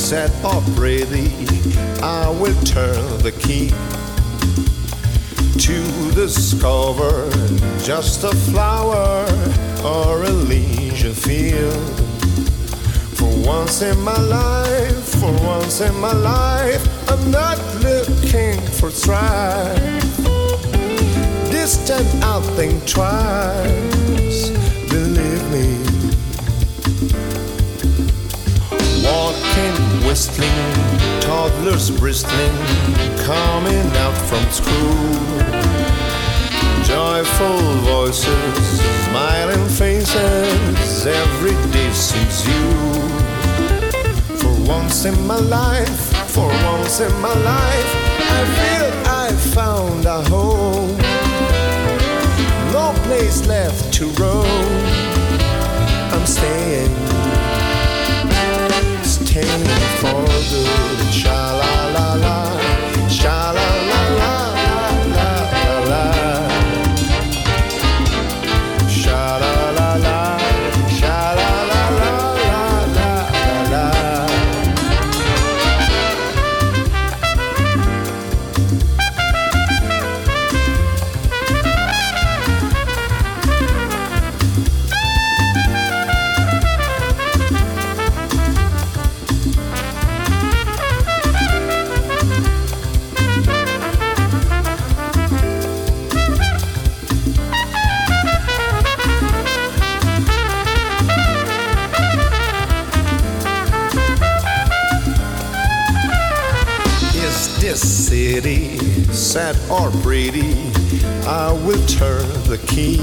sad or pretty, I will turn the key to discover just a flower or a leisure field. For once in my life, for once in my life, I'm not looking for strife. This time I'll think twice, believe me. Walking, whistling, toddlers bristling, coming out from school. Joyful voices, smiling faces, every day sees you. For once in my life, for once in my life, I feel I found a home. No place left to roam. I'm staying for good. Sha-la-la-la, sha-la-la-la, la-la-la. Sha-la-la-la, sha-la-la-la, la-la-la. This city, sad or pretty, I will turn the key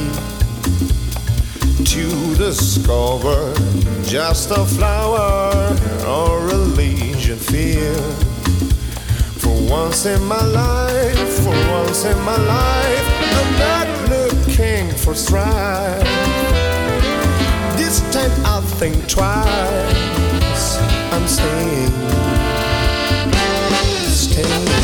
to discover just a flower or a leisure field. For once in my life, for once in my life, I'm not looking for strife. This time I'll think twice. I'm staying.